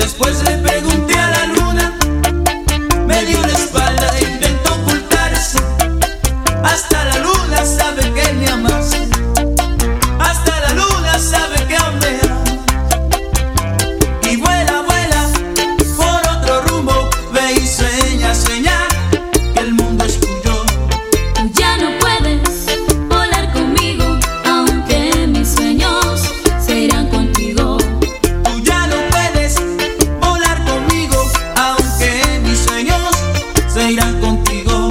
Después le pregunté a la luna, me dio la espalda e intentó ocultarse. Hasta la luna sabe que me amas, hasta la luna sabe que aún me amas. Y vuela, vuela por otro rumbo, ve y sueña, sueña que el mundo es tuyo. Tú ya no puedes volar conmigo, aunque mis sueños se irán contigo. Tú ya no puedes volar conmigo, aunque mis sueños se irán contigo.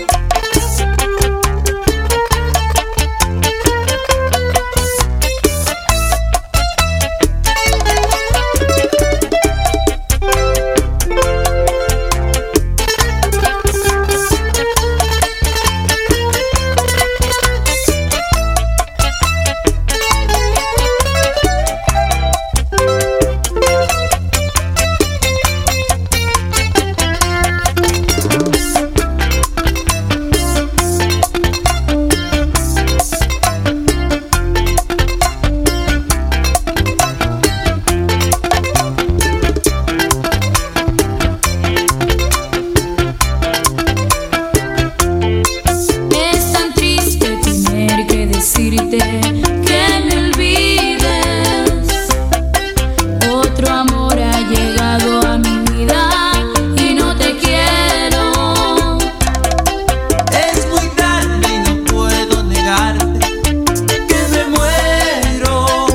Es tan triste tener que decirte que me olvides. Otro amor ha llegado a mi vida y no te quiero. Es muy tarde y no puedo negarte que me muero,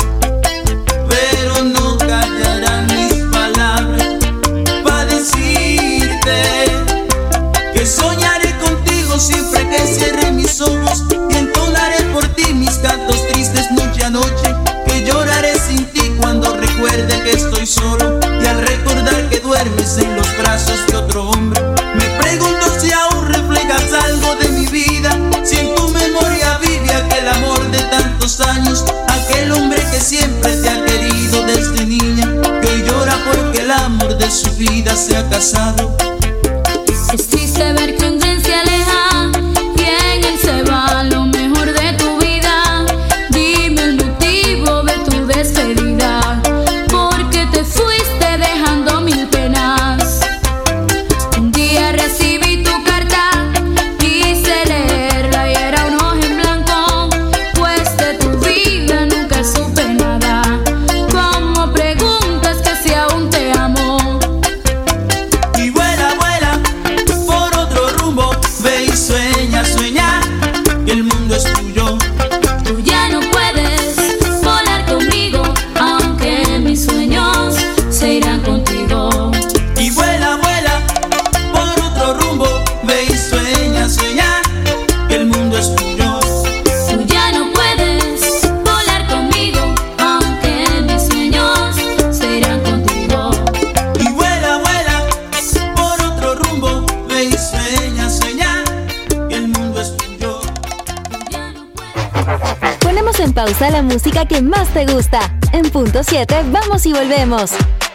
pero no callarán mis palabras para decirte que soñaré contigo siempre que cierre mis ojos y entonaré por ti mis cantos tristes noche a noche, que lloraré sin ti cuando recuerde que estoy solo y al recordar que duermes en los brazos de otro hombre. Me pregunto si aún reflejas algo de mi vida, si en tu memoria vive aquel amor de tantos años, aquel hombre que siempre te ha querido desde niña, que hoy llora porque el amor de su vida se ha casado. Es triste ver que un tren se aleja y en él se va lo mejor de tu vida. Dime el motivo de tu despedida, porque te fuiste dejando mil penas. Un día recibí tu carta, quise leerla y era un hoja en blanco, pues de tu vida nunca supe nada. ¿Cómo preguntas que si aún te amo? Y vuela, vuela por otro rumbo, ve y sueña, sueña que el mundo es tuyo. Tú ya no puedes volar conmigo, aunque mis sueños se irán contigo. Y vuela, vuela por otro rumbo, ve y sueña, sueña que el mundo es tuyo. Tú ya no puedes volar conmigo, aunque mis sueños se irán contigo. Y vuela, vuela por otro rumbo, ve y sueña, sueña que el mundo es tuyo. Tú ya no puedes. Ponemos en pausa la música que más te gusta. En punto 7, vamos y volvemos.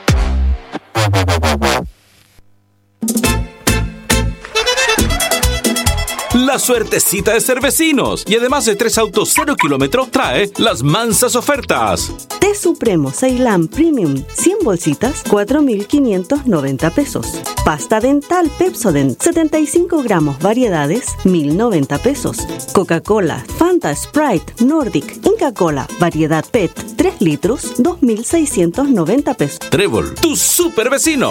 La suertecita de Cervecinos. Y además de 3 autos 0 kilómetros, trae las mansas ofertas. Té Supremo Ceilán Premium 100 bolsitas, 4.590 pesos. Pasta dental Pepsodent 75 gramos variedades, 1.090 pesos. Coca-Cola, Fanta, Sprite, Nordic, Inca Cola, variedad PET 3 litros, 2.690 pesos. Trébol, tu super vecino.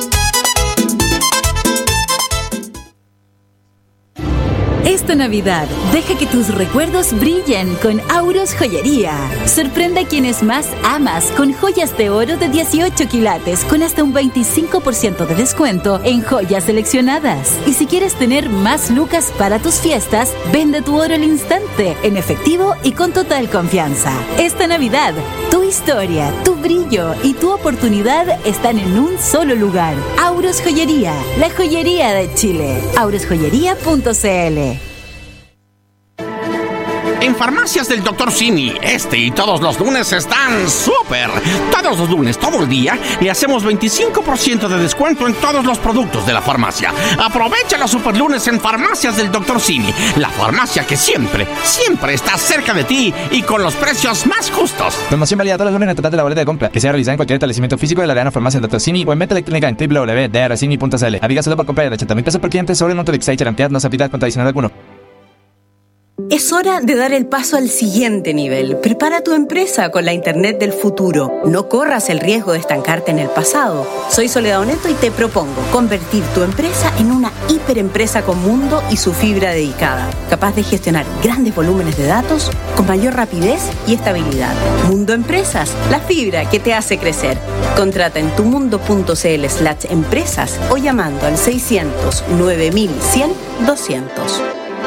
Esta Navidad, deja que tus recuerdos brillen con Auros Joyería. Sorprende a quienes más amas con joyas de oro de 18 quilates con hasta un 25% de descuento en joyas seleccionadas. Y si quieres tener más lucas para tus fiestas, vende tu oro al instante, en efectivo y con total confianza. Esta Navidad, tu historia, tu brillo y tu oportunidad están en un solo lugar. Auros Joyería, la joyería de Chile. aurosjoyería.cl. En Farmacias del Dr. Simi, este y todos los lunes están súper. Todos los lunes, todo el día, le hacemos 25% de descuento en todos los productos de la farmacia. Aprovecha los super lunes en Farmacias del Dr. Simi, la farmacia que siempre está cerca de ti y con los precios más justos. Promoción válida todos los lunes en el total de la boleta de compra, que sea realizada en cualquier establecimiento físico de la Arena Farmacia del Dr. Simi o en venta electrónica en www.drcimi.cl. Aplica solo por compra de 80,000 por cliente sobre el monto de Excite Garantías, no se aplica con adicional alguno. Es hora de dar el paso al siguiente nivel. Prepara tu empresa con la Internet del futuro. No corras el riesgo de estancarte en el pasado. Soy Soledad Oneto y te propongo convertir tu empresa en una hiperempresa con mundo y su fibra dedicada, capaz de gestionar grandes volúmenes de datos con mayor rapidez y estabilidad. Mundo Empresas, la fibra que te hace crecer. Contrata en tumundo.cl/empresas o llamando al 600 9100 200.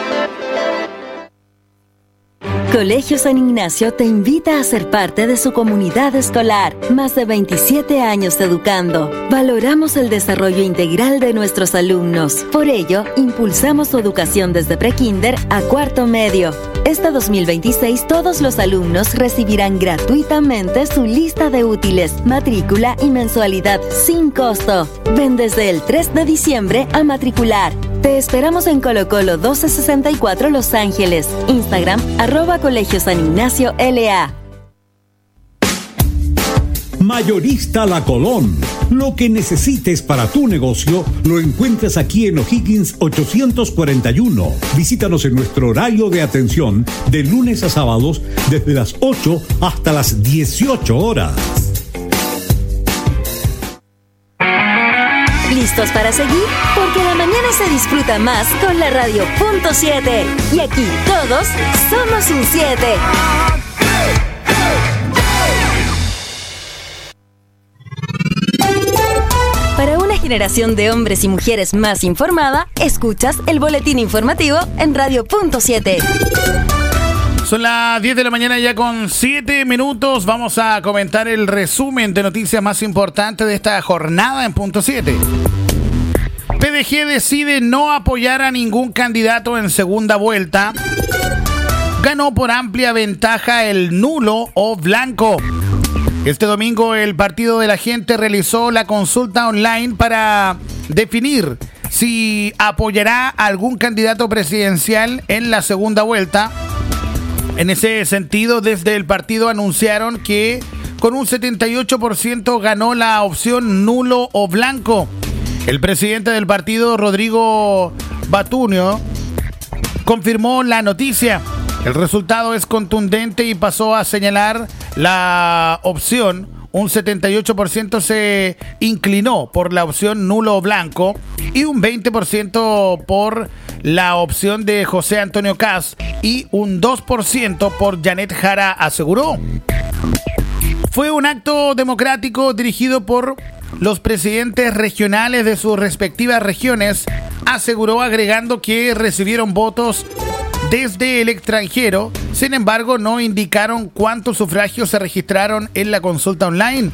Colegio San Ignacio te invita a ser parte de su comunidad escolar. Más de 27 años educando. Valoramos el desarrollo integral de nuestros alumnos. Por ello, impulsamos su educación desde prekinder a cuarto medio. Este 2026, todos los alumnos recibirán gratuitamente su lista de útiles, matrícula y mensualidad sin costo. Ven desde el 3 de diciembre a matricular. Te esperamos en Colo Colo 1264 Los Ángeles. Instagram, @Colegio San Ignacio LA. Mayorista La Colón. Lo que necesites para tu negocio lo encuentras aquí en O'Higgins 841. Visítanos en nuestro horario de atención de lunes a sábados desde las 8 hasta las 18 horas. ¿Listos para seguir? Porque la mañana se disfruta más con la radio .7. Y aquí todos somos un 7. Para una generación de hombres y mujeres más informada, escuchas el boletín informativo en radio .7. Son las 10 de la mañana ya con 7 minutos. Vamos a comentar el resumen de noticias más importantes de esta jornada en punto 7. PDG decide no apoyar a ningún candidato en segunda vuelta. Ganó por amplia ventaja el nulo o blanco. Este domingo el Partido de la Gente realizó la consulta online para definir si apoyará a algún candidato presidencial en la segunda vuelta. En ese sentido, desde el partido anunciaron que con un 78% ganó la opción nulo o blanco. El presidente del partido, Rodrigo Batunio, confirmó la noticia. El resultado es contundente y pasó a señalar la opción. Un 78% se inclinó por la opción nulo o blanco y un 20% por la opción de José Antonio Kast y un 2% por Janet Jara, aseguró. Fue un acto democrático dirigido por los presidentes regionales de sus respectivas regiones, aseguró, agregando que recibieron votos desde el extranjero. Sin embargo, no indicaron cuántos sufragios se registraron en la consulta online.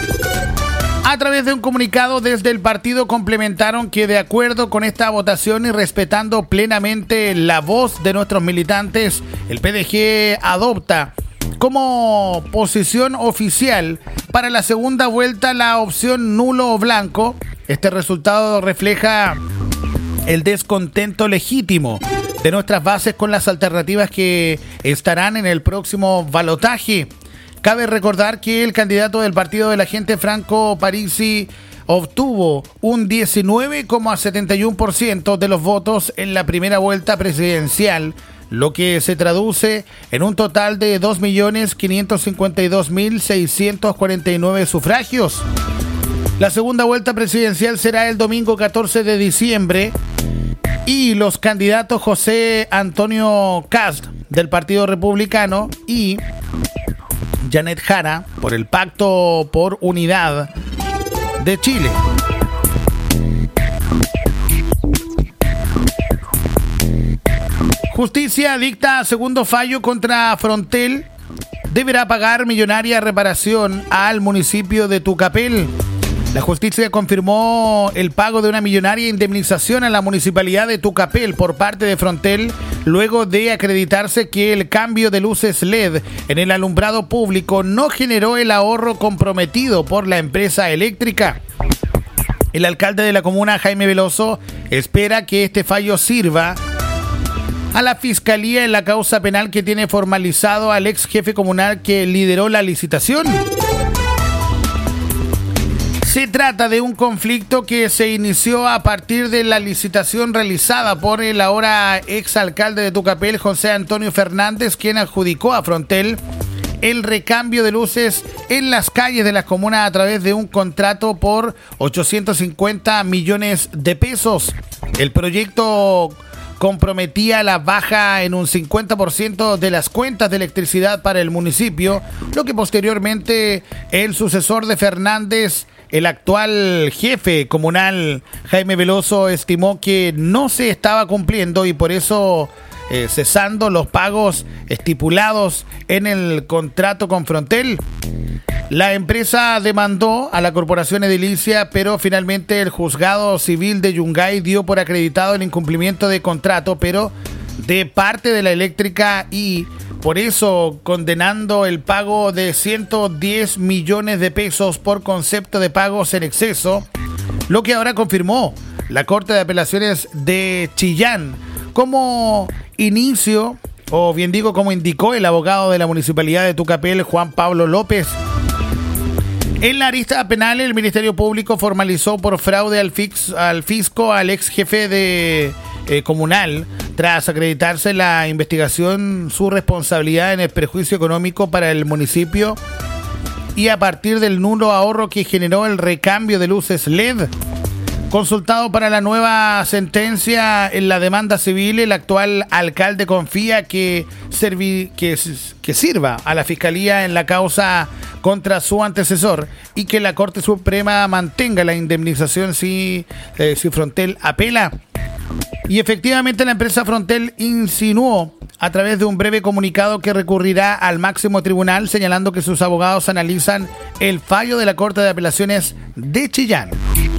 A través de un comunicado desde el partido complementaron que de acuerdo con esta votación y respetando plenamente la voz de nuestros militantes, el PDG adopta como posición oficial para la segunda vuelta la opción nulo o blanco. Este resultado refleja el descontento legítimo de nuestras bases con las alternativas que estarán en el próximo balotaje. Cabe recordar que el candidato del Partido de la Gente, Franco Parisi, obtuvo un 19,71% de los votos en la primera vuelta presidencial, lo que se traduce en un total de 2.552.649 sufragios. La segunda vuelta presidencial será el domingo 14 de diciembre y los candidatos José Antonio Kast del Partido Republicano y Janet Jara por el Pacto por Unidad de Chile. Justicia dicta segundo fallo contra Frontel. Deberá pagar millonaria reparación al municipio de Tucapel. La justicia confirmó el pago de una millonaria indemnización a la municipalidad de Tucapel por parte de Frontel, luego de acreditarse que el cambio de luces LED en el alumbrado público no generó el ahorro comprometido por la empresa eléctrica. El alcalde de la comuna, Jaime Veloso, espera que este fallo sirva a la fiscalía en la causa penal que tiene formalizado al ex jefe comunal que lideró la licitación. Se trata de un conflicto que se inició a partir de la licitación realizada por el ahora exalcalde de Tucapel, José Antonio Fernández, quien adjudicó a Frontel el recambio de luces en las calles de las comunas a través de un contrato por 850 millones de pesos. El proyecto comprometía la baja en un 50% de las cuentas de electricidad para el municipio, lo que posteriormente el sucesor de Fernández, el actual jefe comunal Jaime Veloso, estimó que no se estaba cumpliendo y por eso cesando los pagos estipulados en el contrato con Frontel. La empresa demandó a la corporación edilicia, pero finalmente el juzgado civil de Yungay dio por acreditado el incumplimiento de contrato, pero de parte de la eléctrica, y por eso condenando el pago de 110 millones de pesos por concepto de pagos en exceso, lo que ahora confirmó la Corte de Apelaciones de Chillán como inicio, o bien digo, como indicó el abogado de la Municipalidad de Tucapel, Juan Pablo López. En la arista penal, el Ministerio Público formalizó por fraude al fisco al ex jefe de comunal, tras acreditarse la investigación su responsabilidad en el perjuicio económico para el municipio y a partir del nulo ahorro que generó el recambio de luces LED. Consultado para la nueva sentencia en la demanda civil, el actual alcalde confía que sirva a la Fiscalía en la causa contra su antecesor y que la Corte Suprema mantenga la indemnización si Frontel apela. Y efectivamente la empresa Frontel insinuó a través de un breve comunicado que recurrirá al máximo tribunal, señalando que sus abogados analizan el fallo de la Corte de Apelaciones de Chillán.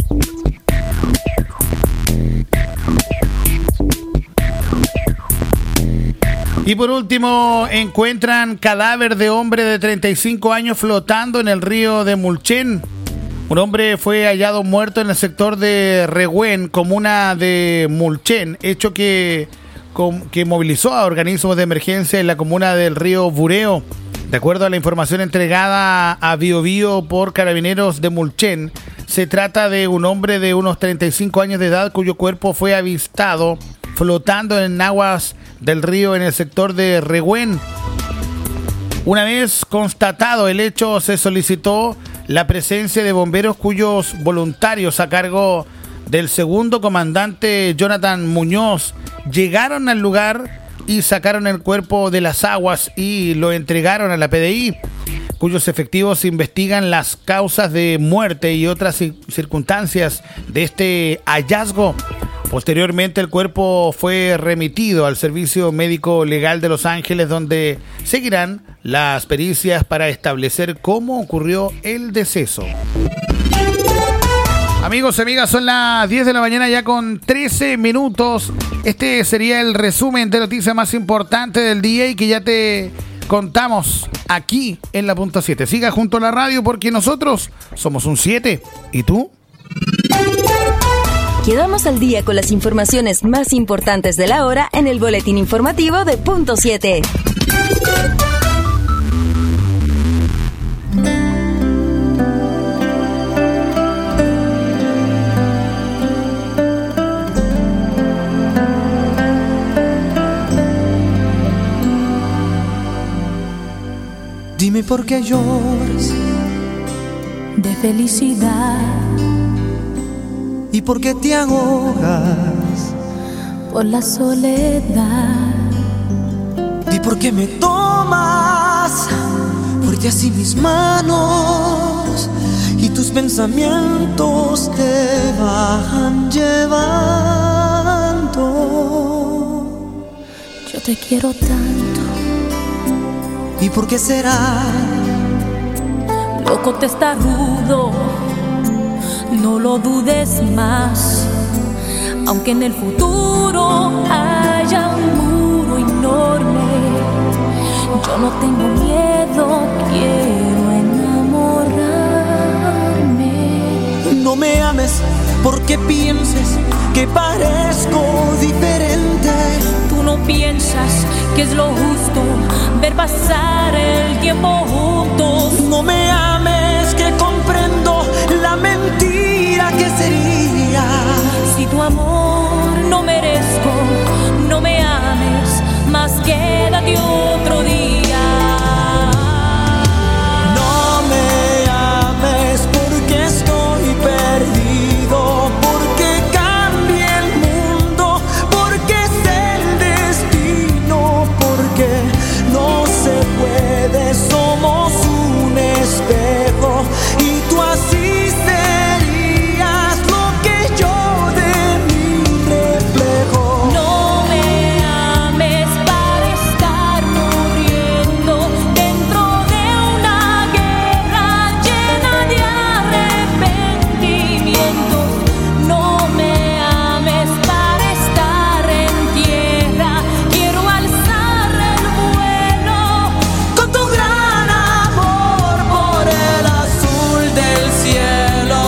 Y por último, encuentran cadáver de hombre de 35 años flotando en el río de Mulchen. Un hombre fue hallado muerto en el sector de Rehuen, comuna de Mulchen, hecho que movilizó a organismos de emergencia en la comuna del río Bureo. De acuerdo a la información entregada a Biobío por Carabineros de Mulchen, se trata de un hombre de unos 35 años de edad cuyo cuerpo fue avistado flotando en aguas del río en el sector de Rehuen. Una vez constatado el hecho, se solicitó la presencia de bomberos cuyos voluntarios a cargo del segundo comandante Jonathan Muñoz llegaron al lugar y sacaron el cuerpo de las aguas y lo entregaron a la PDI, cuyos efectivos investigan las causas de muerte y otras circunstancias de este hallazgo. Posteriormente, el cuerpo fue remitido al Servicio Médico Legal de Los Ángeles, donde seguirán las pericias para establecer cómo ocurrió el deceso. Amigos y amigas, son las 10 de la mañana ya con 13 minutos. Este sería el resumen de noticias más importante del día y que ya te contamos aquí en la punta 7. Siga junto a la radio porque nosotros somos un 7. ¿Y tú? Quedamos al día con las informaciones más importantes de la hora en el boletín informativo de Punto 7. Dime por qué lloras de felicidad. ¿Y por qué te ahogas? Por la soledad. ¿Y por qué me tomas fuerte así mis manos y tus pensamientos te van llevando? Yo te quiero tanto. ¿Y por qué será? Loco testarudo, no lo dudes más. Aunque en el futuro haya un muro enorme, yo no tengo miedo, quiero enamorarme. No me ames porque pienses que parezco diferente. Tú no piensas que es lo justo ver pasar el tiempo juntos. No me ames que comprendo la mentira que sería. Si tu amor no merezco, no me ames, más quédate otro día. No me ames porque estoy perdido, porque cambia el mundo, porque es el destino, porque no se puede, somos un espejo y tú así serías lo que yo de mi reflejo. No me ames para estar muriendo dentro de una guerra llena de arrepentimientos. No me ames para estar en tierra, quiero alzar el vuelo Con tu gran amor por el azul del cielo.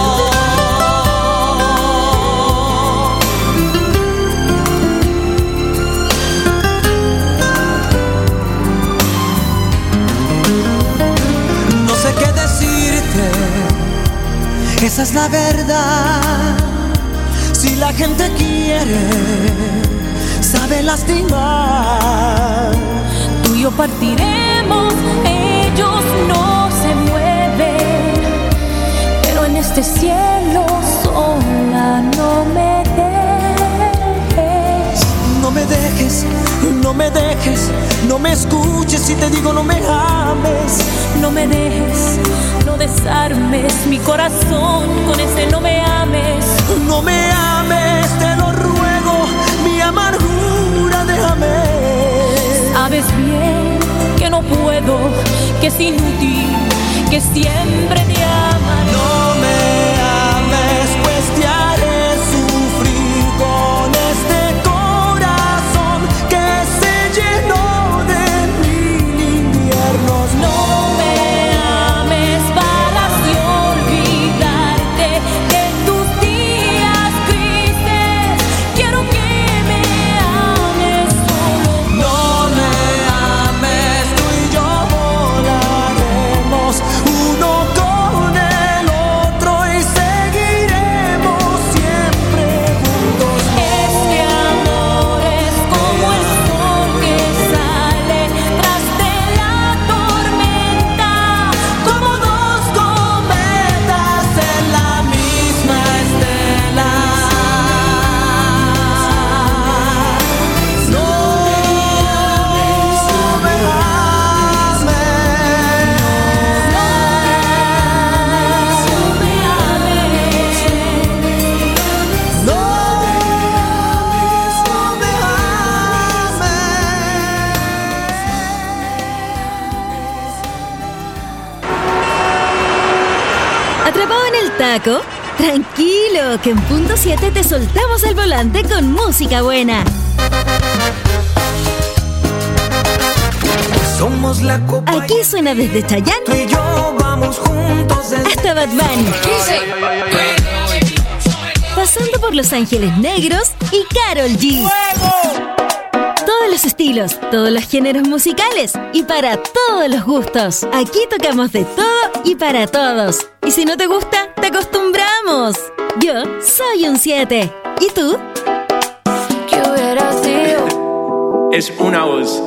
No sé qué decirte, esa es la verdad. Si la gente quiere, sabe lastimar. Tú y yo partiremos, ellos no se mueven, pero en este cielo sola no me dejes. No me dejes, no me dejes, no me escuches si te digo no me ames. No me dejes, no desarmes mi corazón con ese no me ames. No me ames, te lo ruego, mi amargura déjame. Sabes bien que no puedo, que es inútil, que siempre te amaré. No me ames, pues te haré sufrir con este corazón que se llenó de mil inviernos. No me ames para así olvidarte de tus días tristes. Quiero que me ames solo. No me ames, tú y yo volaremos uno con el otro y seguiremos siempre juntos. Este amor es como el sol que sale tras de la tormenta, Como dos cometas en la misma estela. No me ames. No me ¿Atrapado en el taco? Tranquilo, que en punto 7 te soltamos el volante con música buena. Somos la copa. Aquí suena desde Tú Chayanne y yo vamos juntos desde hasta Bad Bunny, pasando por Los Ángeles Negros y Karol G. Todos los estilos, todos los géneros musicales y para todos los gustos. Aquí tocamos de todo y para todos. Y si no te gusta, te acostumbramos. Yo soy un 7. ¿Y tú? ¿Qué hubiera sido? Es una voz.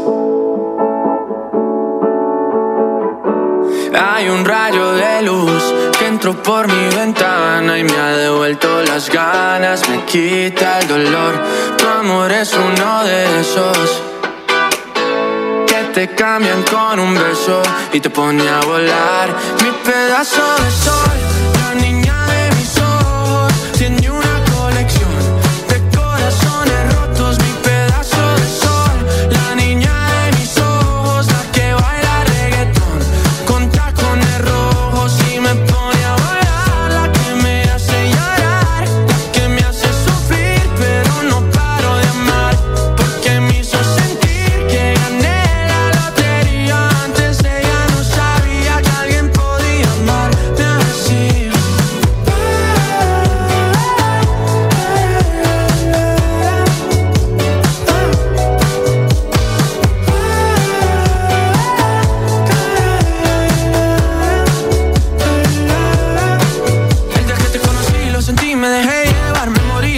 Hay un rayo de luz que entró por mi ventana y me ha devuelto las ganas, me quita el dolor. Tu amor es uno de esos que te cambian con un beso y te pone a volar. Mi pedazo de sol, la niña de mis ojos, tiene una colección de corazones rotos. Mi pedazo de sol, la niña de mis ojos, la que baila reggaetón con tacones rojos y me pone a volar, la que me hace llorar.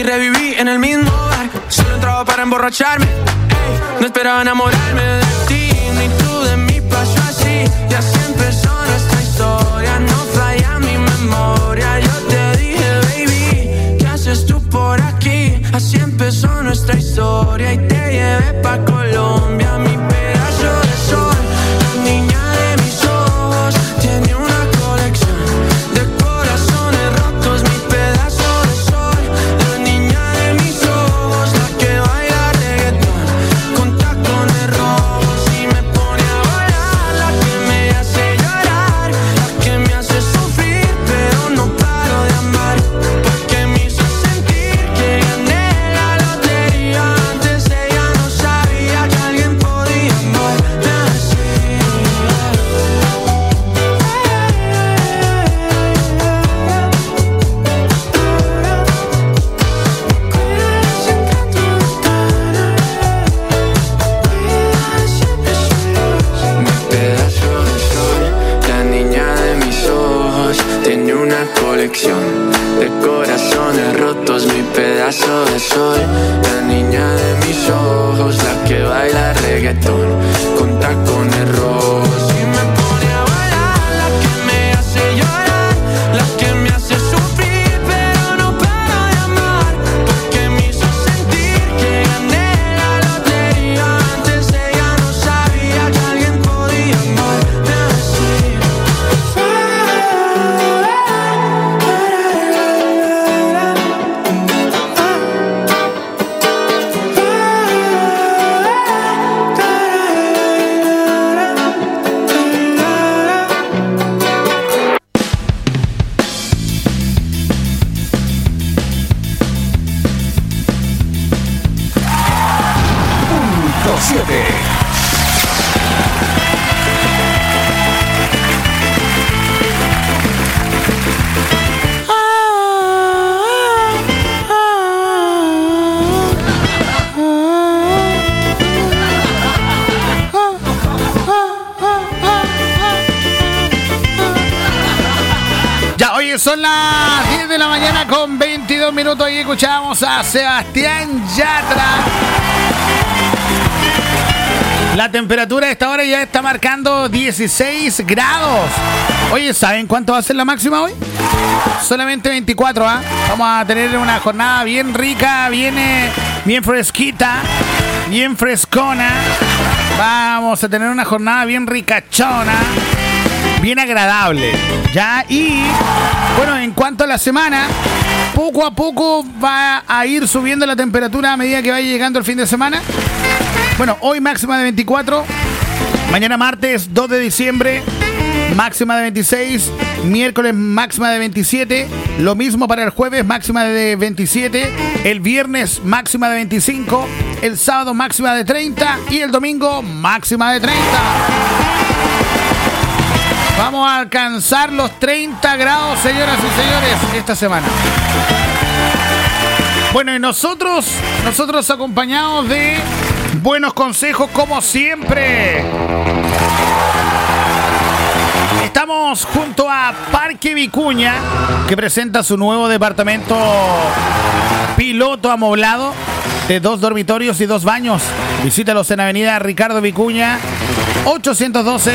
reviví en el mismo bar. Solo entraba para emborracharme. Ey, no esperaba enamorarme de ti, ni tú de mí. Pasó así y así empezó nuestra historia. No falla mi memoria. Yo te dije, baby, ¿qué haces tú por aquí? Así empezó nuestra historia y te llevé pa' Colombia, mi pedazo de sol. La niña de mis ojos tiene una colección de corazones rotos, mi pedazo de sol. La niña de mis ojos, la que baila reggaetón con tacones rojos y me pone a volar, la que me hace llorar, la que me hace sufrir, pero no paro de amar, porque me hizo sentir que gané la lotería. Antes ella no sabía que alguien podía amarme así. Mi pedazo de sol, la niña de mis ojos, tiene una colección de corazones rotos. Mi pedazo de sol, la niña de mis ojos, la que baila reggaetón con tacones rojos y me pone a bailar, la que me hace llorar, la que me hace sufrir, pero no paro de amar, porque me hizo sentir que gané la lotería. Antes ella no sabía que alguien podía amarme así. Punto 7. Ya, oye, son las 10 de la mañana con 22 minutos y escuchamos a Sebastián Yatra. La temperatura a esta hora ya está marcando 16 grados. Oye, ¿saben cuánto va a ser la máxima hoy? Solamente 24, ¿ah? Vamos a tener una jornada bien rica, bien fresquita, bien frescona. Vamos a tener una jornada bien ricachona, bien agradable, ¿ya? Y, bueno, en cuanto a la semana, poco a poco va a ir subiendo la temperatura a medida que vaya llegando el fin de semana. Bueno, hoy máxima de 24, mañana martes 2 de diciembre, máxima de 26, miércoles máxima de 27, lo mismo para el jueves, máxima de 27, el viernes máxima de 25, el sábado máxima de 30 y el domingo máxima de 30. Vamos a alcanzar los 30 grados, señoras y señores, esta semana. Bueno, y nosotros acompañados de buenos consejos como siempre. Estamos junto a Parque Vicuña, que presenta su nuevo departamento piloto amoblado de 2 dormitorios y 2 baños. Visítalos en Avenida Ricardo Vicuña, 812.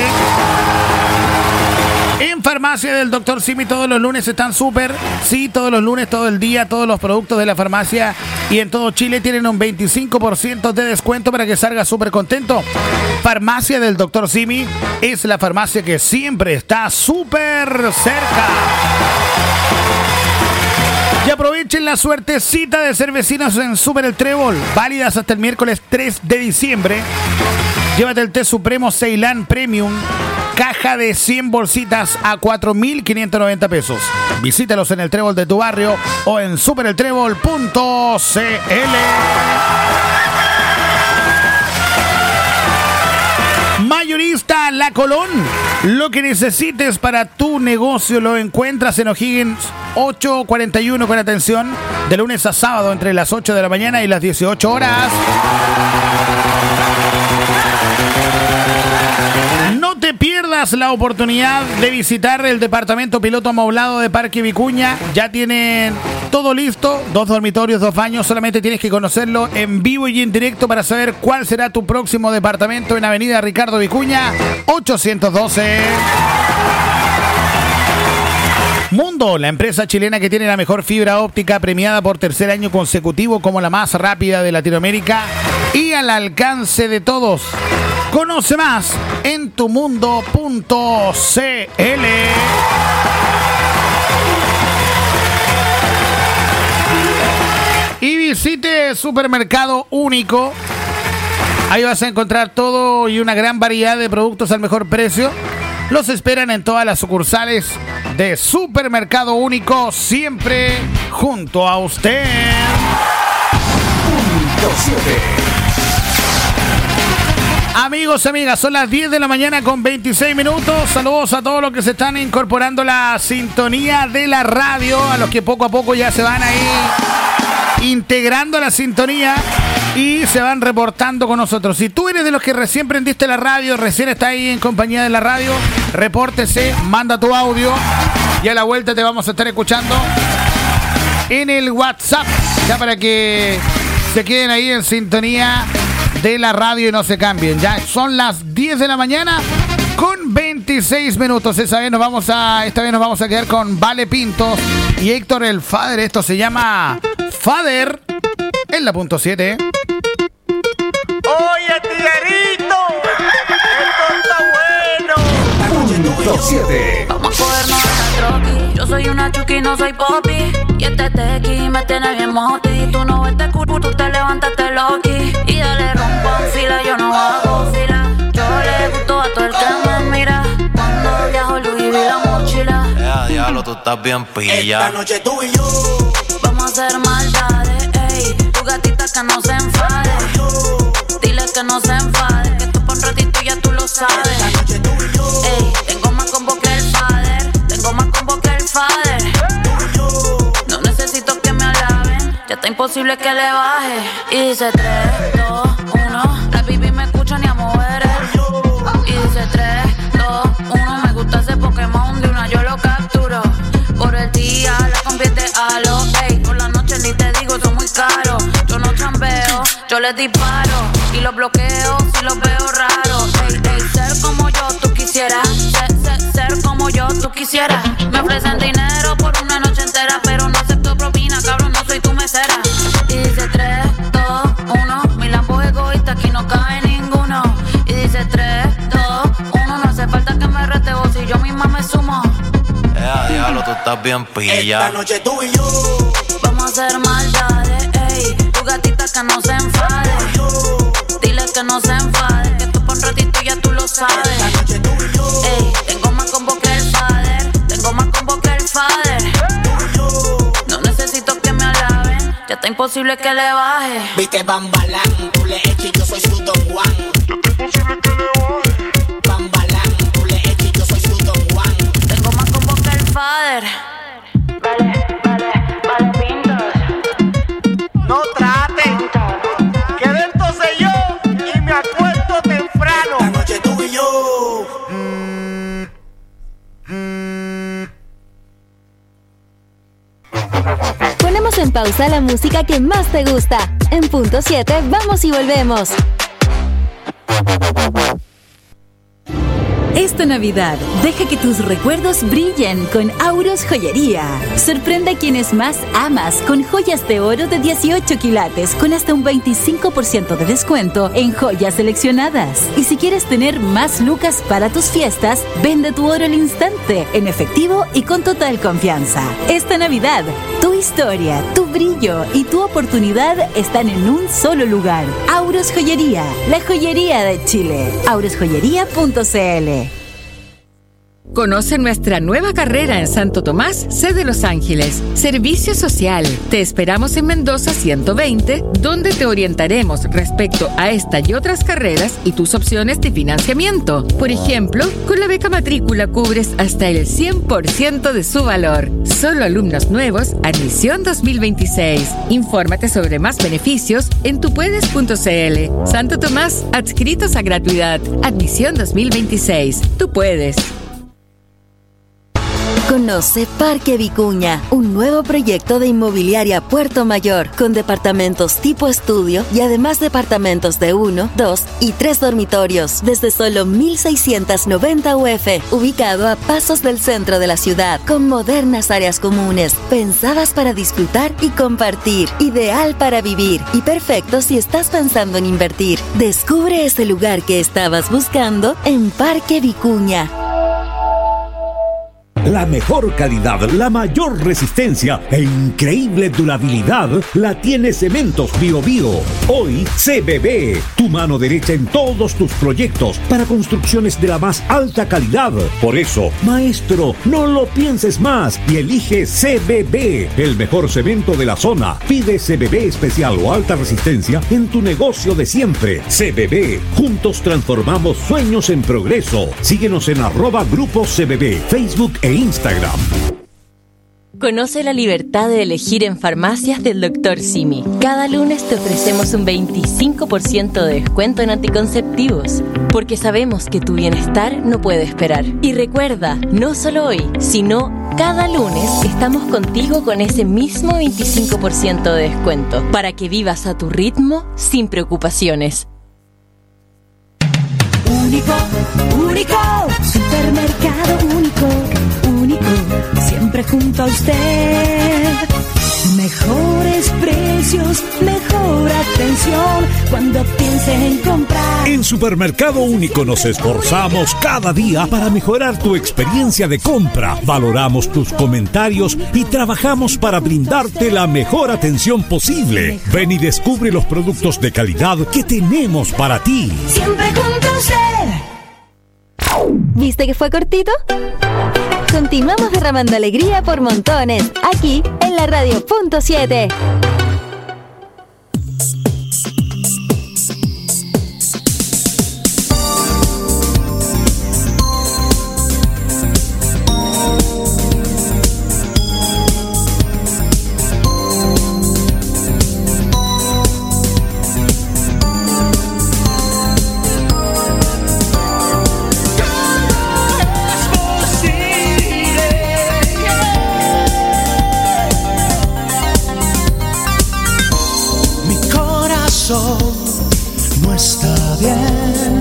En Farmacia del Dr. Simi todos los lunes están súper. Sí, todos los lunes, todo el día, todos los productos de la farmacia y en todo Chile tienen un 25% de descuento para que salga súper contento. Farmacia del Dr. Simi es la farmacia que siempre está súper cerca. Y aprovechen la suertecita de cervecinas en Super El Trébol, válidas hasta el miércoles 3 de diciembre. Llévate el té Supremo Ceilán Premium, caja de 100 bolsitas a 4.590 pesos. Visítalos en el Trébol de tu barrio o en supereltrébol.cl. Mayorista La Colón. Lo que necesites para tu negocio lo encuentras en O'Higgins 841 con atención de lunes a sábado entre las 8 de la mañana y las 18 horas. No te pierdas la oportunidad de visitar el departamento piloto amoblado de Parque Vicuña. Ya tienen Todo listo, 2 dormitorios, 2 baños. Solamente tienes que conocerlo en vivo y en directo para saber cuál será tu próximo departamento en Avenida Ricardo Vicuña, 812. Mundo, la empresa chilena que tiene la mejor fibra óptica, premiada por tercer año consecutivo como la más rápida de Latinoamérica y al alcance de todos. Conoce más en tumundo.cl. Y visite Supermercado Único. Ahí vas a encontrar todo y una gran variedad de productos al mejor precio. Los esperan en todas las sucursales de Supermercado Único, siempre junto a usted. Amigos, amigas, son las 10 de la mañana con 26 minutos. Saludos a todos los que se están incorporando a la sintonía de la radio, a los que poco a poco ya se van ahí integrando a la sintonía y se van reportando con nosotros. Si tú eres de los que recién prendiste la radio, recién está ahí en compañía de la radio, repórtese, manda tu audio y a la vuelta te vamos a estar escuchando en el WhatsApp, ya para que se queden ahí en sintonía de la radio y no se cambien. Ya son las 10 de la mañana con 26 minutos. Esta vez nos vamos a quedar con Vale Pintos y Héctor el Fader. Esto se llama Fader en la punto 7. Oye, tiguerito, esto está bueno. Punto 7. Vamos a cogernos esta troqui. Yo soy una chuki, no soy popi. Y este tequi me tiene bien moti. Tú no ves este culo, tú te levantaste loqui. Y dale rompo en fila, yo no hago fila. Yo le gusto a todo el que me mira. Cuando viajo Louis V la mochila. Diablo, tú estás bien pilla. Esta noche tú y yo vamos a hacer maldades, ey. Tu gatita que no se enfade. Dile que no se enfade, que tú por un ratito ya tú lo sabes. Ey, tengo más combo que el Fader. Tengo más combo que el Fader. No necesito que me alaben, ya está imposible que le baje. Y dice 3, 2, 1. La baby me escucha ni a mover el. Y dice 3, 2, 1. Me gusta ese Pokémon, de una yo lo capturo. Por el día la convierte a lo, ey. Por la noche ni te digo, son muy caros. Yo no chambeo, yo les disparo. Y los bloqueo si los veo raros. Ey, ey, ser como yo tú quisieras. Ser como yo tú quisieras. Me ofrecen dinero por una noche entera, pero no acepto propina, cabrón, no soy tu mesera. Y dice 3, 2, 1. Mi lampo es egoísta, aquí no cabe ninguno. Y dice 3, 2, 1. No hace falta que me rete vos, si yo misma me sumo. Diablo, tú estás bien pilla. esta noche tú y yo vamos a hacer maldades, ey. Tu gatita que no se enfade. Dile que no se enfade, que tú por un ratito ya tú lo sabes. Ey, tengo más combo que el Fader. Tengo más combo que el Fader. No necesito que me alaben, ya está imposible que le baje. viste Bambalán, tú le echas y yo soy su Don Juan. Bambalán, tú le echas y yo soy su Don Juan. Tengo más combo que el Fader. Vale, pintos. No trate, que dentro soy yo y me acuesto temprano. Esta noche tú y yo. Ponemos en pausa la música que más te gusta. En punto 7, vamos y volvemos. Esta Navidad, deja que tus recuerdos brillen con Auros Joyería. Sorprende a quienes más amas con joyas de oro de 18 quilates con hasta un 25% de descuento en joyas seleccionadas. Y si quieres tener más lucas para tus fiestas, vende tu oro al instante, en efectivo y con total confianza. Esta Navidad, tu historia, tu brillo y tu oportunidad están en un solo lugar. Auros Joyería, la joyería de Chile. aurosjoyería.cl. Conoce nuestra nueva carrera en Santo Tomás, sede Los Ángeles. Servicio Social. Te esperamos en Mendoza 120, donde te orientaremos respecto a esta y otras carreras y tus opciones de financiamiento. Por ejemplo, con la beca matrícula cubres hasta el 100% de su valor. Solo alumnos nuevos, admisión 2026. Infórmate sobre más beneficios en tupuedes.cl. Santo Tomás, adscritos a gratuidad. Admisión 2026. Tú puedes. Conoce Parque Vicuña, un nuevo proyecto de inmobiliaria Puerto Mayor, con departamentos tipo estudio y además departamentos de 1, 2 y 3 dormitorios, desde solo 1.690 UF, ubicado a pasos del centro de la ciudad, con modernas áreas comunes, pensadas para disfrutar y compartir, ideal para vivir y perfecto si estás pensando en invertir. Descubre ese lugar que estabas buscando en Parque Vicuña. La mejor calidad, la mayor resistencia e increíble durabilidad la tiene Cementos Bio Bio. Hoy, CBB, tu mano derecha en todos tus proyectos para construcciones de la más alta calidad. Por eso, maestro, no lo pienses más y elige CBB, el mejor cemento de la zona. Pide CBB especial o alta resistencia en tu negocio de siempre. CBB, juntos transformamos sueños en progreso. Síguenos en @Grupo CBB, Facebook e Instagram. Conoce la libertad de elegir en farmacias del Dr. Simi. Cada lunes te ofrecemos un 25% de descuento en anticonceptivos, porque sabemos que tu bienestar no puede esperar. Y recuerda, no solo hoy, sino cada lunes estamos contigo con ese mismo 25% de descuento, para que vivas a tu ritmo sin preocupaciones. Único, único, supermercado único, único, siempre junto a usted. Mejores precios, mejor atención cuando piense en comprar. En Supermercado Único nos esforzamos cada día para mejorar tu experiencia de compra. Valoramos tus comentarios y trabajamos para brindarte la mejor atención posible. Ven y descubre los productos de calidad que tenemos para ti. Siempre junto a usted. ¿Viste que fue cortito? Continuamos derramando alegría por montones, aquí en la Radio.7. No está bien.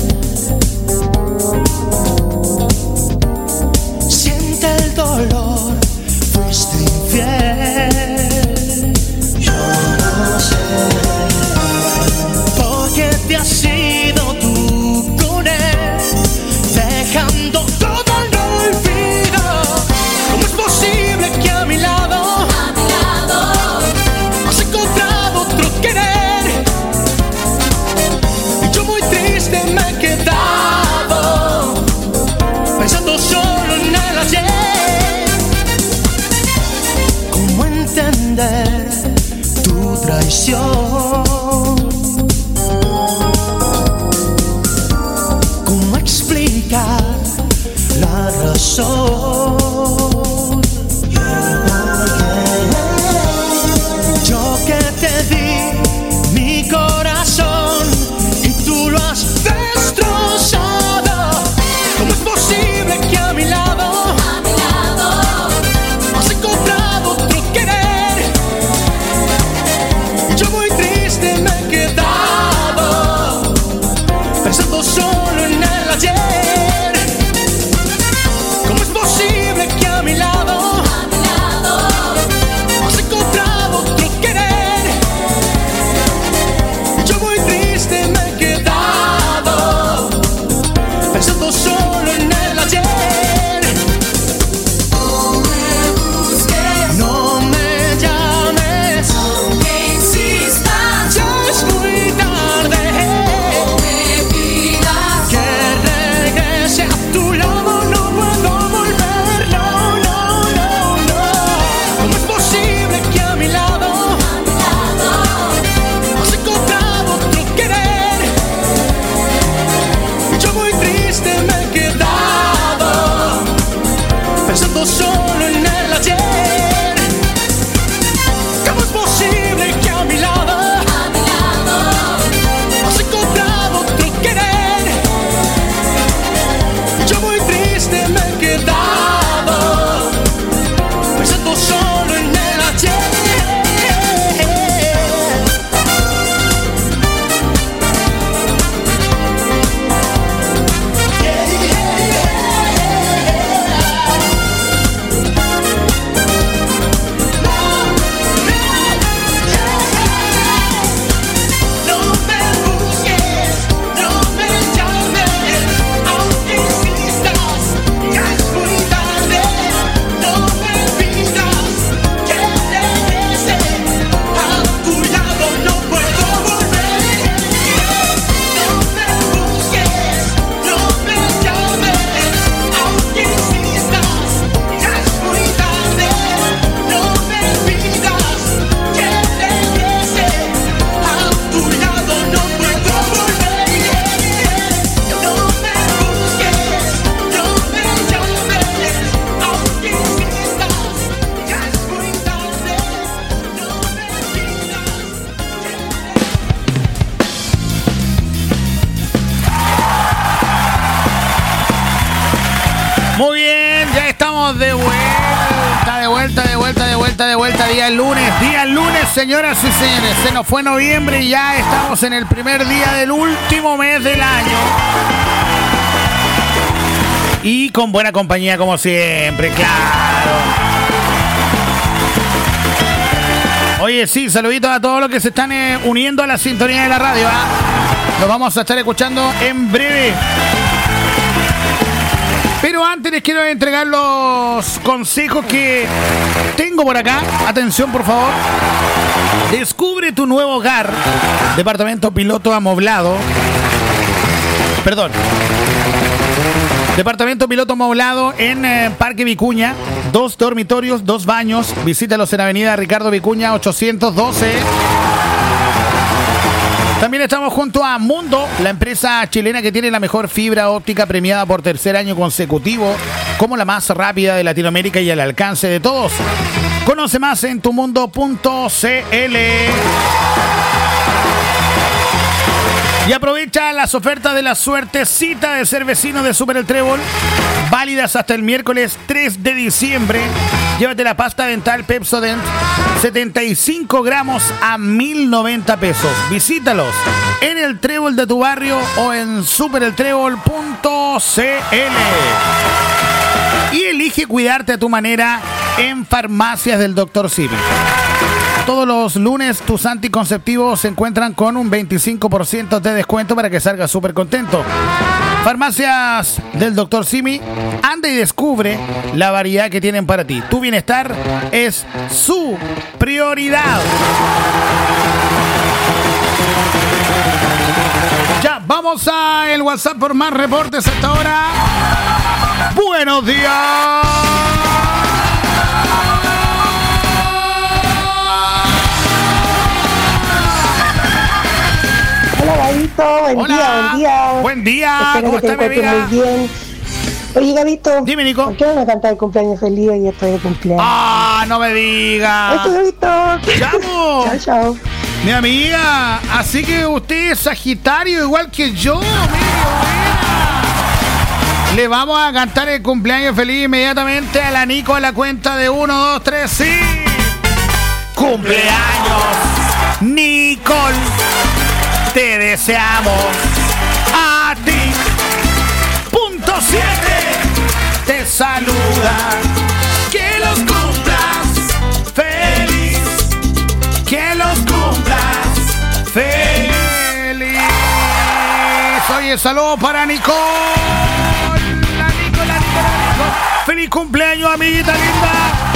Siente el dolor, fuiste infiel. Yo no sé por qué te has ido tú con él, dejando todo en olvido. ¿Cómo es posible que a mi lado has encontrado otro querer? Me he quedado pensando solo en el ayer. ¿Cómo entender tu traición? ¿Cómo explicar la razón? Yo que te di mi corazón y tú lo has destrozado. ¿Cómo es posible que a mi lado has encontrado otro querer? Y yo muy triste me he quedado pensando solo en el ayer. ¿Cómo es posible está de vuelta día lunes, señoras y señores. Se nos fue noviembre y ya estamos en el primer día del último mes del año. Y con buena compañía como siempre, claro. Oye, sí, saluditos a todos los que se están uniendo a la sintonía de la radio, ¿ah? Los vamos a estar escuchando en breve. Pero antes les quiero entregar los consejos que tengo por acá. Atención, por favor. Descubre tu nuevo hogar. Departamento piloto amoblado. Departamento piloto amoblado en Parque Vicuña. 2 dormitorios, 2 baños. Visítalos en Avenida Ricardo Vicuña 812. También estamos junto a Mundo, la empresa chilena que tiene la mejor fibra óptica premiada por tercer año consecutivo como la más rápida de Latinoamérica y al alcance de todos. Conoce más en tumundo.cl. Y aprovecha las ofertas de la suertecita de ser vecino de Super El Trébol, válidas hasta el miércoles 3 de diciembre. Llévate la pasta dental Pepsodent, 75 gramos a 1.090 pesos. Visítalos en el Trébol de tu barrio o en supereltrébol.cl. Y elige cuidarte a tu manera en Farmacias del Dr. Simi. Todos los lunes tus anticonceptivos se encuentran con un 25% de descuento para que salgas súper contento. Farmacias del Dr. Simi, anda y descubre la variedad que tienen para ti. Tu bienestar es su prioridad. Ya, vamos a el WhatsApp por más reportes hasta ahora. Buenos días. Hola, Gabito, buen día. Buen día, espero ¿cómo que está, te mi amiga? encuentres muy bien. Oye, Gabito. Dime, Nico. ¿Por qué no me cantas el cumpleaños feliz y estoy de cumpleaños? ¡Ah, no me digas! Esto, Gabito. ¡Chamo! Chao, chao. Mi amiga, así que usted es Sagitario igual que yo, amiga. Le vamos a cantar el cumpleaños feliz inmediatamente a la Nico a la cuenta de 1, 2, 3, sí. ¡Cumpleaños, Nicole! Te deseamos a ti. Punto 7 te saluda. Que los cumplas feliz. Que los cumplas feliz. Oye, saludos para Nicole. La Nicole. Feliz cumpleaños, amiguita linda.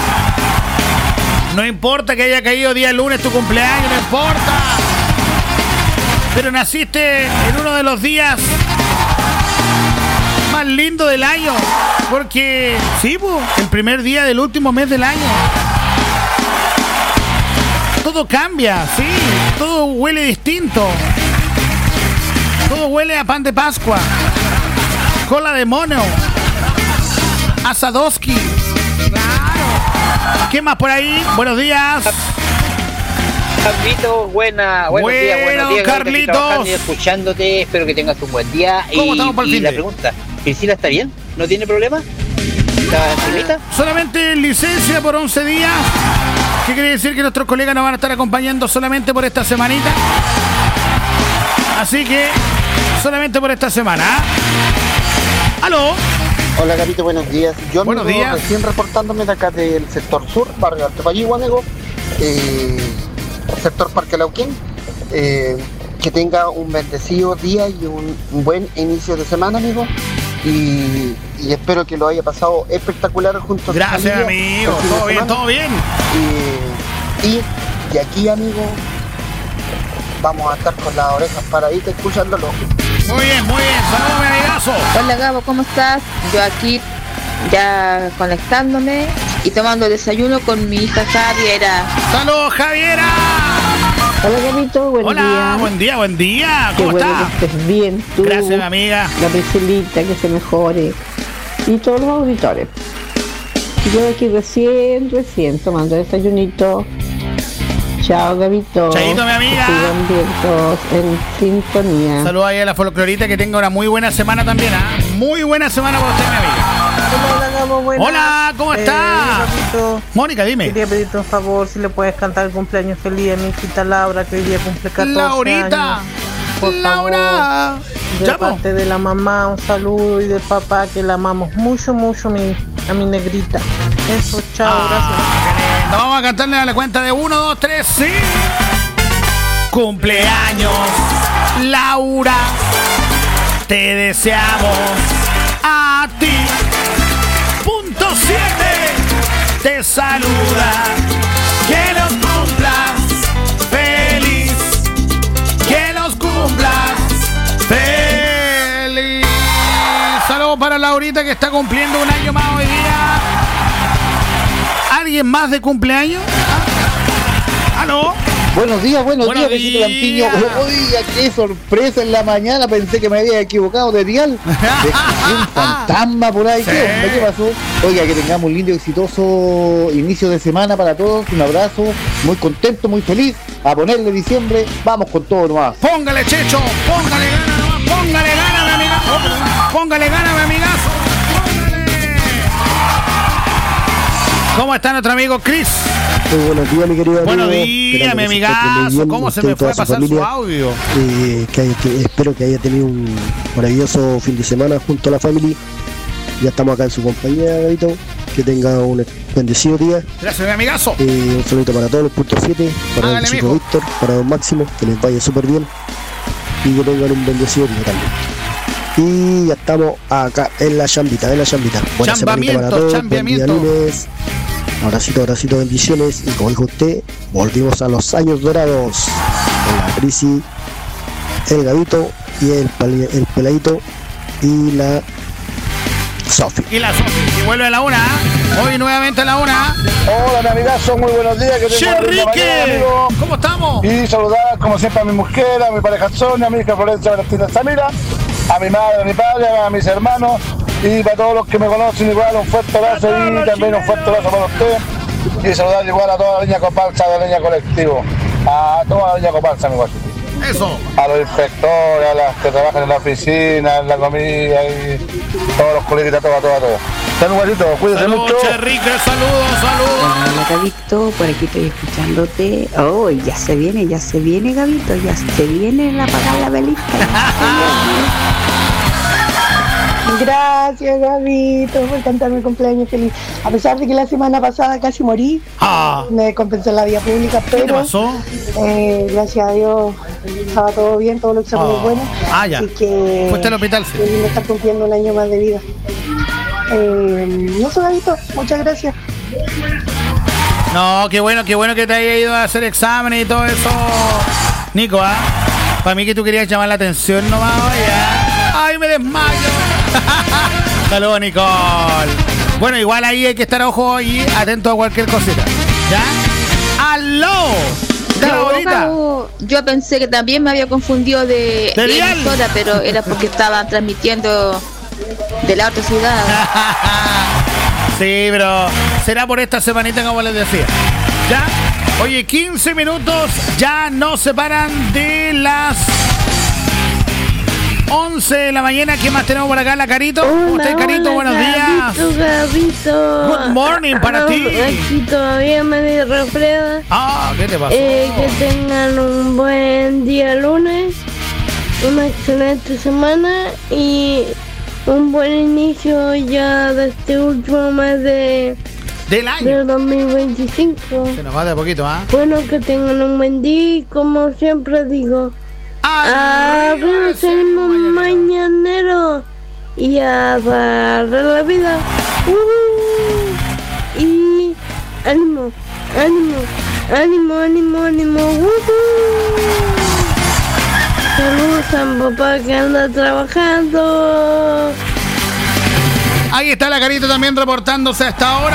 No importa que haya caído día lunes tu cumpleaños, no importa. Pero naciste en uno de los días más lindos del año. Porque, sí, el primer día del último mes del año. Todo cambia, sí. Todo huele distinto. Todo huele a pan de Pascua. Cola de mono. Asadowski. Claro. ¿Qué más por ahí? Buenos días. Carlitos, buenos días, Carlitos. Escuchándote, espero que tengas un buen día. ¿Cómo estamos por el fin la de? Pregunta, ¿Priscila está bien? ¿No tiene problema? ¿Está enfermita? Solamente licencia por 11 días. ¿Qué quiere decir? Que nuestros colegas nos van a estar acompañando solamente por esta semanita. Así que, solamente por esta semana. ¿Aló? Hola, Gabito, buenos días. Yo buenos días. Recién reportándome de acá del sector sur, barrio Alto Payigua, amigo. Sector Parque Lauquén, que tenga un bendecido día y un buen inicio de semana, amigo, y espero que lo haya pasado espectacular junto a gracias, amigo, todo bien y aquí, amigo, vamos a estar con las orejas paraditas escuchándolo. Muy bien, saludos, mi amigazo. Hola, Gabo, ¿cómo estás? Yo aquí ya conectándome y tomando desayuno con mi hija Javiera. ¡Saludos, Javiera! Hola, Gabito, buen día. Buen día. ¿Cómo estás? estás? Que estés bien, tú. Gracias, mi amiga. La Priscilita, que se mejore. Y todos los auditores. Y yo aquí recién tomando desayunito. Chao, Gabito. Chaito, mi amiga. Que sigan bien todos en sintonía. Saludos ahí a la folclorita, que tenga una muy buena semana también, ¿ah? Muy buena semana para usted, mi amiga. Hola, ¿cómo está? Mónica, dime. Quería pedirte un favor, si le puedes cantar el cumpleaños feliz a mi hijita Laura, que hoy día cumple 14 Laurita. años. Por Laura. favor, de parte de la mamá, un saludo, y del papá, que la amamos mucho, mucho a mi negrita. Eso, chao, gracias. Vamos a cantarle a la cuenta de 1, 2, 3, sí. Cumpleaños, Laura. Te deseamos a ti. Punto 7. Te saluda. Que los cumplas feliz. Que los cumplas feliz. Saludos para Laurita, que está cumpliendo un año más hoy día. ¿Alguien más de cumpleaños? ¿Aló? Buenos días, Besito Lampiño. Oiga, qué sorpresa en la mañana. Pensé que me había equivocado de dial. Descubrí un fantasma por ahí. Sí. ¿Qué pasó? Oiga, que tengamos un lindo y exitoso inicio de semana para todos. Un abrazo, muy contento, muy feliz. A ponerle diciembre, vamos con todo nomás. Póngale, Checho, póngale gana nomás. Póngale gana, mi amigazo. Póngale gana, mi amigazo. ¿Cómo está nuestro amigo Chris? Muy buenos días, mi querido amigo. Buenos días, mi amigazo. ¿Cómo se me fue a pasar su audio? Espero que haya tenido un maravilloso fin de semana junto a la familia. Ya estamos acá en su compañía, Gabito. Que tenga un bendecido día. Gracias, mi amigazo. Un saludo para todos los puntos 7, para Hágale, el chico mijo. Víctor, para Don Máximo, que les vaya súper bien. Y que tengan un bendecido día también. Y ya estamos acá en la chambita, Buena semanita para todos, buen día lunes. Abracito, bendiciones. Y como dijo usted, volvimos a los años dorados. Con la Crisi, el Gabito y el Peladito y la Sofi. Y la Sofi, y vuelve a la 1. Hoy nuevamente a la 1. Hola, mi amigazo, muy buenos días. Que tenga una linda mañana, amigo. ¿Cómo estamos? Y saludar, como siempre, a mi mujer, a mi pareja Sonia, a mi hija Florencia Valentina Samira, a mi madre, a mi padre, a mis hermanos. Y para todos los que me conocen, igual un fuerte abrazo y también un fuerte abrazo para usted. Y saludar igual a toda la línea Copalsa de la línea colectivo. A toda la línea Copalsa, mi guacho. Eso. A los inspectores, a las que trabajan en la oficina, en la comida y todos los colegas, todo. Salud, guachito, cuídense mucho. Saludos. Hola, Gabito, por aquí estoy escuchándote. Oh, ya se viene, Gabito, ya se viene el apagar la velita. Gracias, Gabito, por cantarme el cumpleaños feliz. A pesar de que la semana pasada casi morí, me compensé en la vía pública, pero ¿qué pasó? Gracias a Dios estaba todo bien, todos los exámenes buenos. Ya. Así que fuiste al hospital, sí. me está cumpliendo un año más de vida. Eso, Gabito, muchas gracias. No, qué bueno que te haya ido a hacer exámenes y todo eso. Nico, para mí que tú querías llamar la atención nomás, ¡ay, me desmayo! Saludos, Nicole. Bueno, igual ahí hay que estar ojo y atento a cualquier cosita. ¿Ya? ¡Aló! Yo pensé que también me había confundido de emisora, pero era porque estaban transmitiendo de la otra ciudad. Sí, pero será por esta semanita, como les decía. ¿Ya? Oye, 15 minutos ya nos separan de las 11 de la mañana. ¿Qué más tenemos por acá? La Carito. ¿Cómo estás, Carito? Buenos días. Gabito. Good morning para ti. Aquí todavía me refreda. ¿Qué te pasó? Que tengan un buen día lunes, una excelente semana y un buen inicio ya de este último mes del año del 2025. Se nos va de poquito, Bueno, que tengan un buen día y como siempre digo, arriba el mañanero y a darle la vida. Y ánimo. Saludos a mi papá que anda trabajando. Ahí está la Carita también reportándose hasta ahora.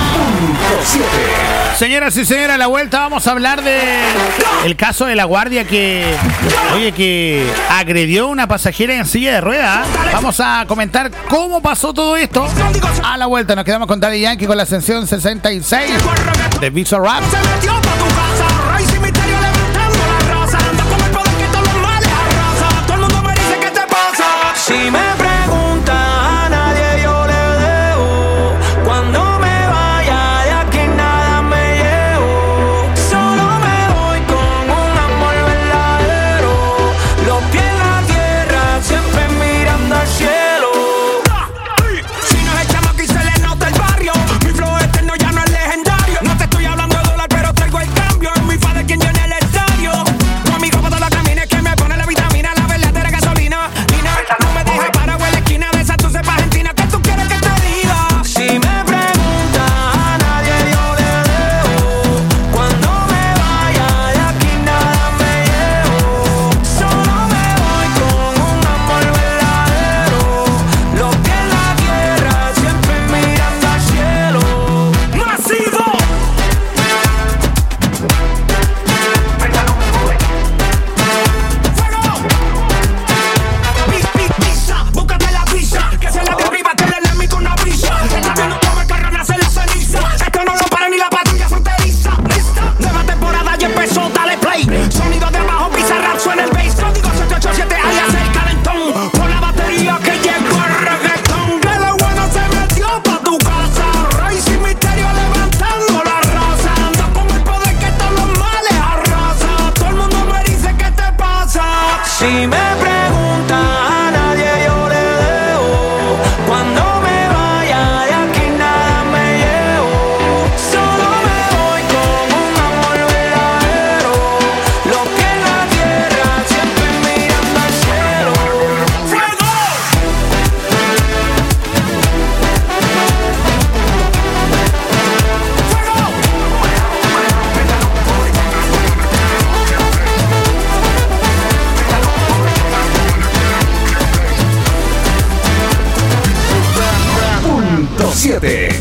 Señoras y señores, a la vuelta vamos a hablar de el caso de la guardia que agredió a una pasajera en silla de ruedas. Vamos a comentar cómo pasó todo esto. A la vuelta nos quedamos con Daddy Yankee con la ascensión 66 de Visa Rap. Si me preguntan a nadie yo le debo 7.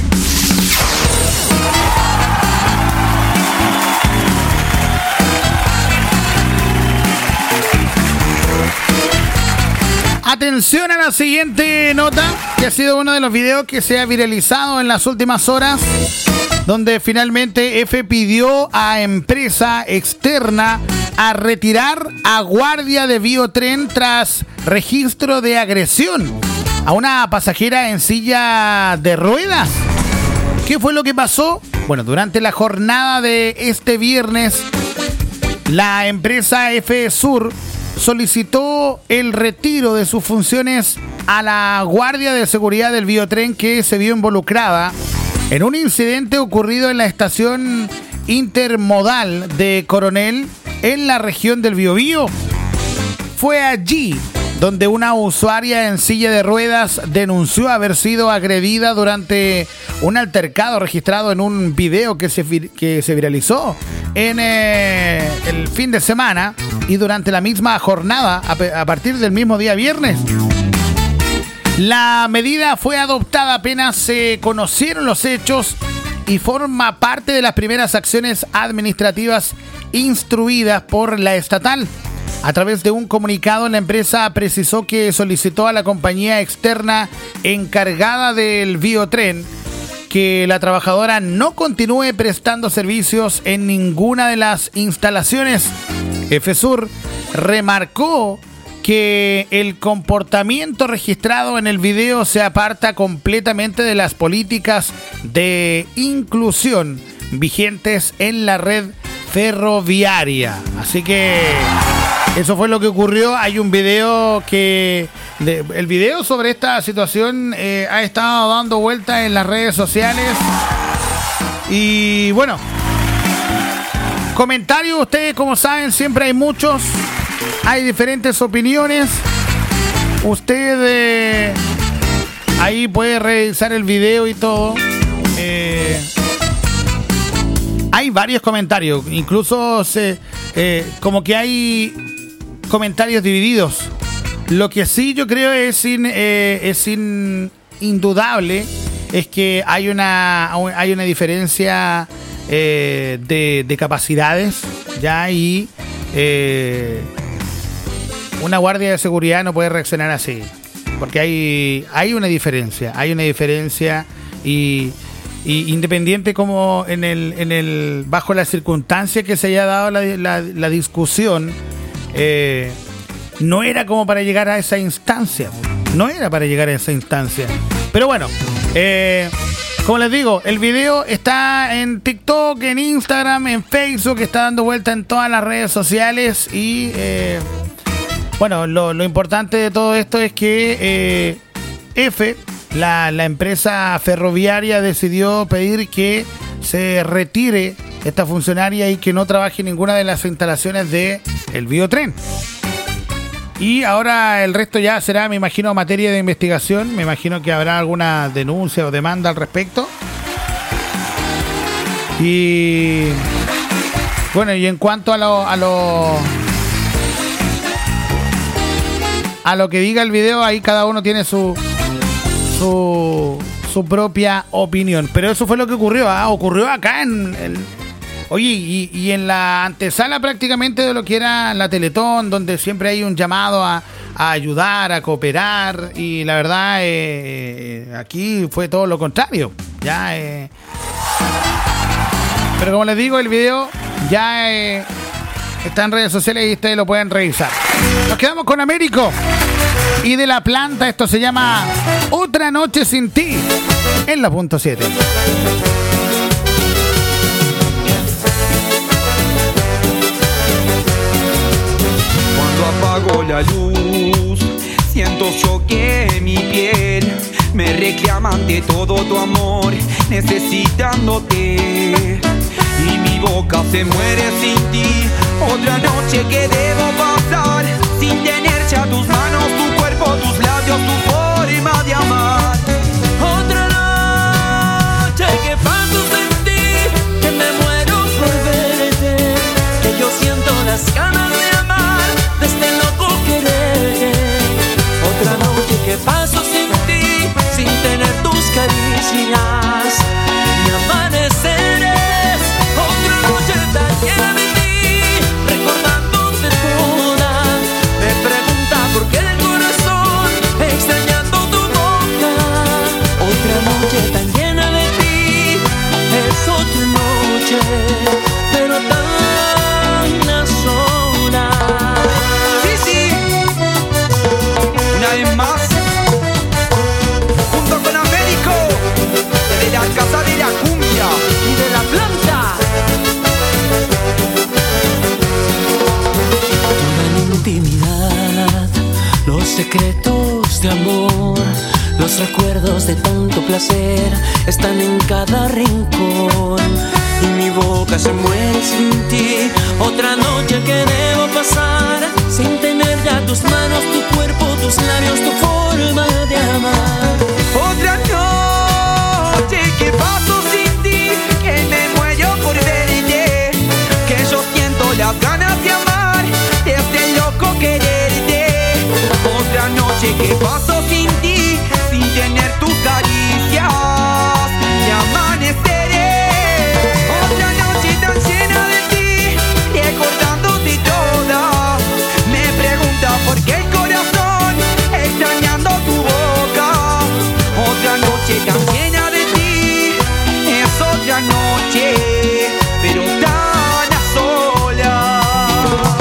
Atención a la siguiente nota, que ha sido uno de los videos que se ha viralizado en las últimas horas, donde finalmente F pidió a empresa externa a retirar a guardia de Biotren tras registro de agresión a una pasajera en silla de ruedas. ¿Qué fue lo que pasó? Bueno, durante la jornada de este viernes, la empresa FSUR solicitó el retiro de sus funciones a la guardia de seguridad del Biotren, que se vio involucrada en un incidente ocurrido en la estación intermodal de Coronel en la región del Biobío. Fue allí donde una usuaria en silla de ruedas denunció haber sido agredida durante un altercado registrado en un video que se viralizó en el fin de semana y durante la misma jornada a partir del mismo día viernes. La medida fue adoptada apenas se conocieron los hechos y forma parte de las primeras acciones administrativas instruidas por la estatal. A través de un comunicado, la empresa precisó que solicitó a la compañía externa encargada del Biotren que la trabajadora no continúe prestando servicios en ninguna de las instalaciones. FSUR remarcó que el comportamiento registrado en el video se aparta completamente de las políticas de inclusión vigentes en la red ferroviaria. Así que eso fue lo que ocurrió. Hay un video el video sobre esta situación ha estado dando vueltas en las redes sociales. Y bueno, comentarios, ustedes como saben, siempre hay muchos. Hay diferentes opiniones. Usted ahí puede revisar el video y todo. Hay varios comentarios. Incluso como que hay comentarios divididos. Lo que sí yo creo es indudable es que hay una diferencia de capacidades ya, y una guardia de seguridad no puede reaccionar así, porque hay una diferencia y independiente como bajo la circunstancia que se haya dado la discusión, no era como para llegar a esa instancia. Pero bueno, como les digo, el video está en TikTok, en Instagram, en Facebook, está dando vuelta en todas las redes sociales. Y bueno, lo importante de todo esto es que la empresa ferroviaria decidió pedir que se retire esta funcionaria y que no trabaje en ninguna de las instalaciones del Biotren. Y ahora el resto ya será, me imagino, materia de investigación. Me imagino que habrá alguna denuncia o demanda al respecto. Y bueno, y en cuanto a lo que diga el video, ahí cada uno tiene su propia opinión. Pero eso fue lo que ocurrió. Ocurrió acá oye, y en la antesala prácticamente de lo que era la Teletón, donde siempre hay un llamado a ayudar, a cooperar, y la verdad aquí fue todo lo contrario. Pero como les digo, el video ya está en redes sociales y ustedes lo pueden revisar. Nos quedamos con Américo y De La Planta. Esto se llama Otra Noche Sin Ti en la punto 7. Apago la luz, siento choque en mi piel, me reclaman de todo tu amor, necesitándote, y mi boca se muere sin ti. Otra noche que debo pasar sin tener ya tus manos, tu cuerpo, tus labios, tu forma de amar. Otra noche que paso sin ti, que me muero por verte, que yo siento las ganas de amar desde loco querer. Otra noche que paso sin ti, sin tener tus caricias. secretos de amor, los recuerdos de tanto placer están en cada rincón. Y mi boca se muere sin ti. Otra noche que debo pasar sin tener ya tus manos, tu cuerpo, tus labios, tu forma de amar. Otra noche que paso sin ti, que me muero por verte, que yo siento las ganas de amar, de este loco quererte. Otra noche que paso sin ti, sin tener tus caricias y amaneceré. Otra noche tan llena de ti, recordándote toda. Me pregunta por qué el corazón extrañando tu boca. Otra noche tan llena de ti, es otra noche, pero tan a solas.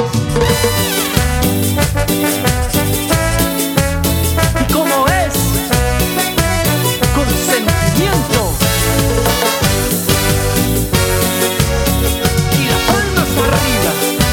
¿Cómo es? Con sentimiento. Y las palmas arriba.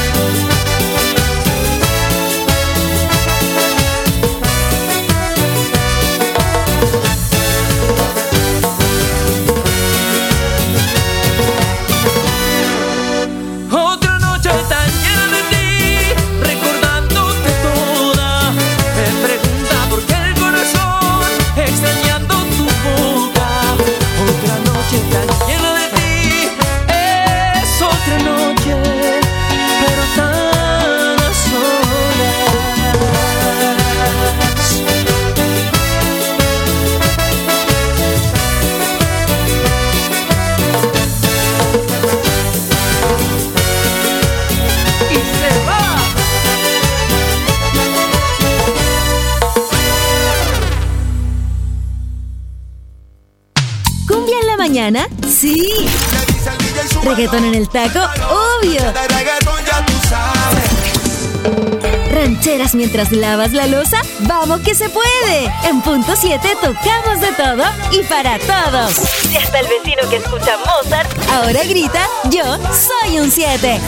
Otra noche tan llena de ti, recordándote toda. Me pregunta por qué el corazón extrañando tu boca. Otra noche tan llena de ti, es otra noche, pero tan a solas. Y se va. ¿Cumbia en la mañana? Sí. ¿Reggaetón en el taco? Obvio. ¿Rancheras mientras lavas la loza? ¡Vamos que se puede! En punto 7 tocamos de todo y para todos. Y hasta el vecino que escucha Mozart ahora grita: yo soy un 7.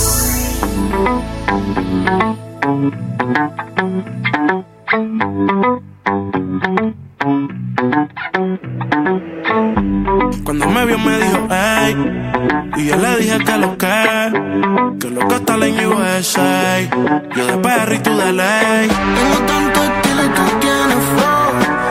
Cuando me vio me dijo, ey, y yo le dije que lo que está en USA. Yo de PR y tú de ley. Tengo tanto estilo y tú tienes flow.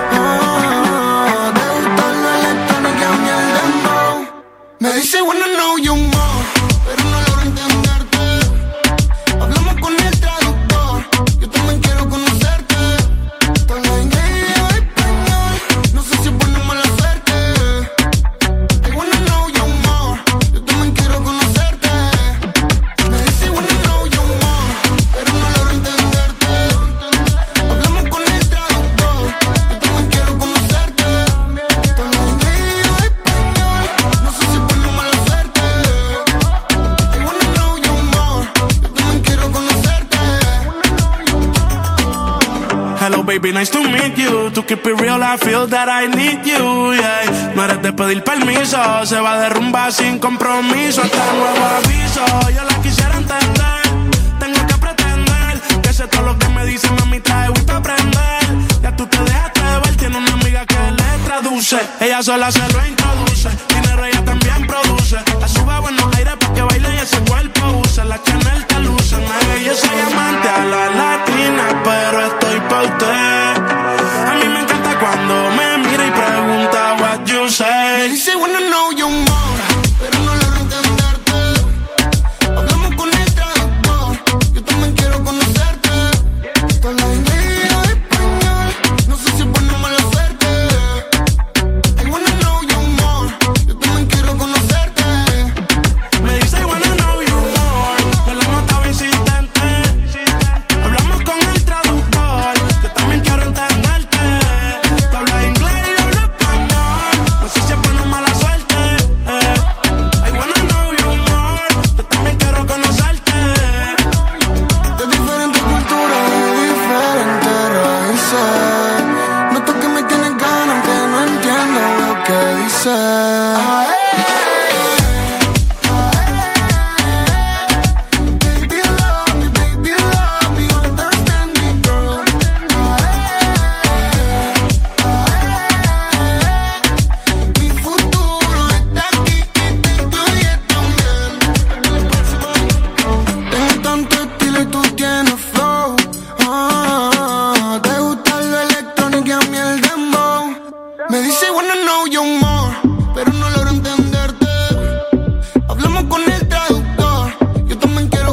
Te gusta lo electrónico y a mí el dembow. Me dice wanna know you more, pero no logro entenderte. Hablamos con el traductor, yo también quiero conocerte. Te hablo inglés o español, no sé si es buena o mala suerte. I wanna know you more, yo también quiero conocerte. Me dice wanna know you more, pero no logro entenderte. Hablamos con el traductor, yo también quiero conocerte. Te hablo inglés o español, no sé si es buena o mala suerte. I wanna know you more, yo también quiero conocerte. Hello baby, nice to meet you. To keep it real, I feel that I need you, yeah. No eres de pedir permiso, se va a derrumbar sin compromiso. Hasta nuevo aviso, yo la quisiera entender. Tengo que pretender que sé todo lo que me dice, mami, trae Wii para aprender. Ya tú te dejaste de ver, tiene una amiga que le traduce. Ella sola se lo